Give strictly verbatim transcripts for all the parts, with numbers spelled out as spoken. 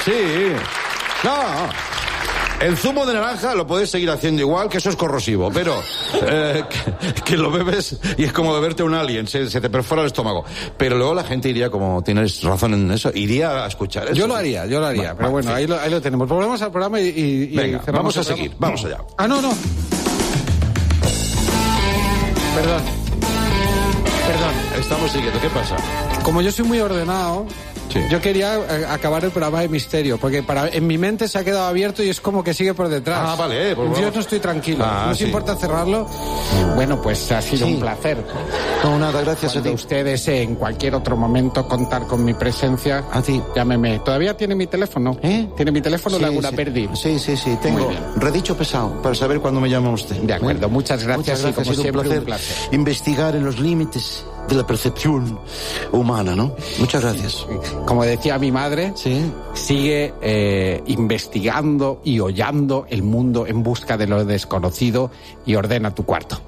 Sí. No. El zumo de naranja lo puedes seguir haciendo igual, que eso es corrosivo, pero eh, que, que lo bebes y es como beberte un alien, se, se te perfora el estómago. Pero luego la gente iría, como tienes razón en eso, iría a escuchar eso. Yo lo haría, yo lo haría, bueno, pero bueno, sí. ahí, lo, ahí lo tenemos. Volvemos al programa y... y Venga, y vamos a seguir, vamos allá. Ah, no, no. Perdón. Perdón. Estamos siguiendo, ¿qué pasa? Como yo soy muy ordenado... Sí. Yo quería acabar el programa de misterio, porque para en mi mente se ha quedado abierto y es como que sigue por detrás. Ah, vale. Pues yo no estoy tranquilo. Ah, ¿No os sí. importa cerrarlo? Bueno, pues ha sido sí. un placer. No, nada, gracias Cuando a ti. usted desee en cualquier otro momento contar con mi presencia, a ti. Llámeme. ¿Todavía tiene mi teléfono? ¿Eh? ¿Tiene mi teléfono? Sí, Laguna sí. Perdí. Sí, sí, sí. Tengo redicho pesado para saber cuándo me llama usted. De acuerdo. ¿Eh? Muchas gracias. Muchas gracias. Y como ha sido siempre, un placer, un placer investigar en los límites de la percepción humana, ¿no? Muchas gracias. Como decía mi madre, sí. sigue eh, investigando y hollando el mundo en busca de lo desconocido y ordena tu cuarto.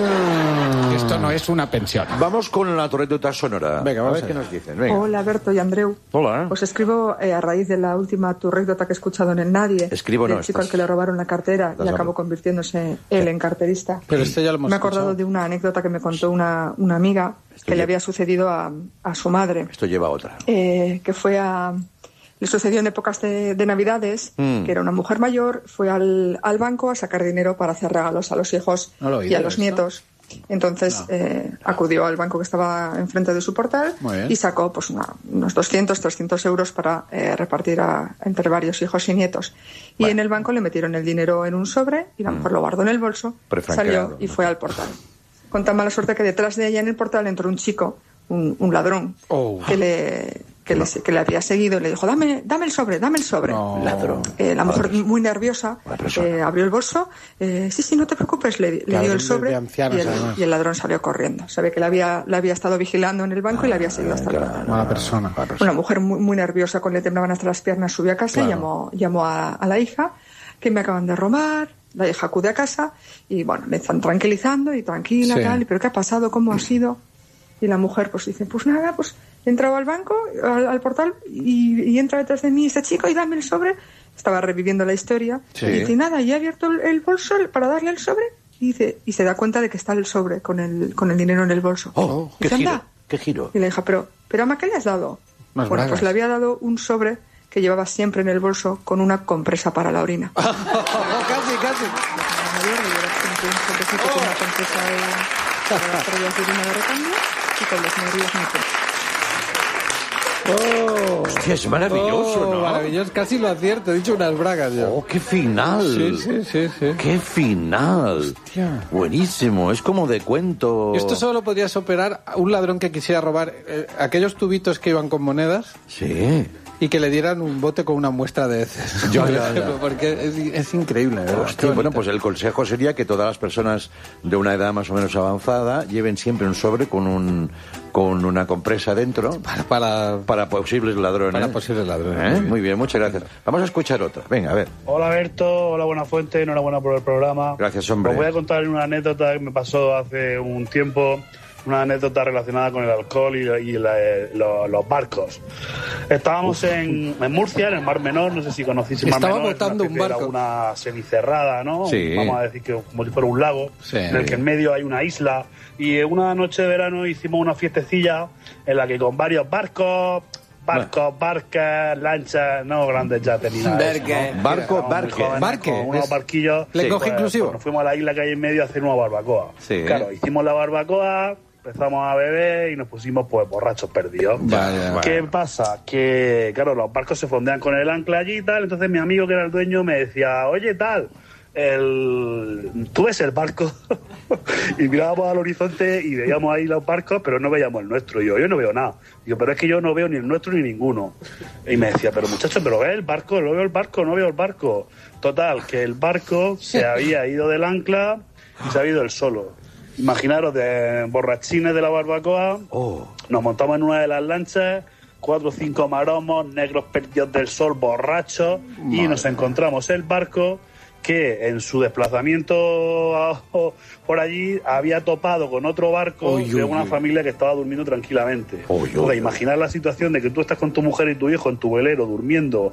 Ah. Esto no es una pensión. Vamos con la torreta sonora. Venga, vamos a ver allá. qué nos dicen. Venga. Hola, Berto y Andreu. Hola. Os escribo eh, a raíz de la última turrécdota que he escuchado en el Nadie. Escribo, no, del chico estás... al que le robaron la cartera y acabó convirtiéndose él en carterista. Pero esto ya lo hemos Me he acordado escuchado. de una anécdota que me contó una, una amiga Esto que lleva... le había sucedido a, a su madre. Esto lleva a otra. Eh, que fue a... Le sucedió en épocas de, de Navidades, mm. que era una mujer mayor, fue al, al banco a sacar dinero para hacer regalos a los hijos no y a los esto. nietos. Entonces no. eh, acudió al banco que estaba enfrente de su portal y sacó pues una, unos doscientos, trescientos euros para eh, repartir a, entre varios hijos y nietos. Y bueno. en el banco le metieron el dinero en un sobre y la mujer mm. lo guardó en el bolso, salió y fue al portal. Con tan mala suerte que detrás de ella en el portal entró un chico, un, un ladrón, oh. que le... Que, no. le, que le había seguido y le dijo, dame, dame el sobre, dame el sobre. No. Ladrón. Eh, la mujer muy nerviosa eh, abrió el bolso, eh, sí, sí, no te preocupes, le, le dio el sobre de, de ancianos, y, el, y el ladrón salió corriendo. Sabe que le había, le había estado vigilando en el banco ah, y le había seguido hasta claro, el Mala persona. Una mujer muy, muy nerviosa, con le temblaban hasta las piernas, subió a casa claro. y llamó, llamó a, a la hija, que me acaban de robar. La hija acude a casa y bueno, le están tranquilizando y tranquila, sí. tal, pero ¿qué ha pasado? ¿Cómo ha sido? Y la mujer pues dice, pues nada, pues he entrado al banco, al, al portal, y, y entra detrás de mí este chico y dame el sobre. Estaba reviviendo la historia. Sí. Y dice, nada, y he abierto el, el bolso para darle el sobre. Y dice, y se da cuenta de que está el sobre con el, con el dinero en el bolso. Oh, y qué dice, giro, qué giro. Y le dijo, pero, pero ama, ¿qué le has dado? Más bueno, bragas. pues le había dado un sobre que llevaba siempre en el bolso con una compresa para la orina. casi, casi. Con una compresa de, para las pruebas de orina de recambio y con los nervios Oh, hostia, es maravilloso, oh, ¿no? Maravilloso, casi lo acierto, he dicho unas bragas yo. Oh, qué final. Sí, sí, sí, sí. Qué final. Hostia. Buenísimo, es como de cuento. Y esto solo podrías operar a un ladrón que quisiera robar eh, aquellos tubitos que iban con monedas. Sí. Y que le dieran un bote con una muestra de heces. Ya, ya, ya. Porque es, es increíble, ¿verdad? Hostia, bueno, pues el consejo sería que todas las personas de una edad más o menos avanzada lleven siempre un sobre con un con una compresa dentro para para, para posibles ladrones. Para posibles ladrones. ¿Eh? Muy bien, muchas gracias. Vamos a escuchar otra. Venga, a ver. Hola Berto, hola Buenafuente, enhorabuena por el programa. Gracias, hombre. Os voy a contar una anécdota que me pasó hace un tiempo. Una anécdota relacionada con el alcohol y, y la, lo, los barcos. Estábamos en, en Murcia, en el Mar Menor, no sé si conocéis el Mar Estaba Menor. botando un barco. Era una semicerrada, ¿no? Sí. Vamos a decir que como si fuera un lago, sí. en el que en medio hay una isla. Y una noche de verano hicimos una fiestecilla en la que con varios barcos... Barcos, barcas, lanchas, no grandes yates ni nada. Barque. ¿no? Barco, barque. Barque. Unos barquillos. Lenguaje pues, inclusivo. pues, nos fuimos a la isla que hay en medio a hacer una barbacoa. Sí. Claro, hicimos la barbacoa, empezamos a beber y nos pusimos pues borrachos perdidos. Vaya, ¿Qué vaya. pasa? Que, claro, los barcos se fondean con el ancla allí y tal, entonces mi amigo que era el dueño me decía, oye, tal... El... tú ves el barco y mirábamos al horizonte y veíamos ahí los barcos, pero no veíamos el nuestro. Y yo, yo no veo nada. Digo, pero es que yo no veo ni el nuestro ni ninguno. Y me decía, pero muchacho, pero ve el barco, no veo el barco, no veo el barco. Total, que el barco se había ido del ancla y se había ido el solo. Imaginaros, de borrachines de la barbacoa, Oh. nos montamos en una de las lanchas, cuatro o cinco maromos, negros perdidos del sol, borrachos, y Madre. nos encontramos el barco que en su desplazamiento a, por allí había topado con otro barco Uy, de uy, una uy. familia que estaba durmiendo tranquilamente. Uy, uy, Porque uy. imaginar la situación de que tú estás con tu mujer y tu hijo en tu velero durmiendo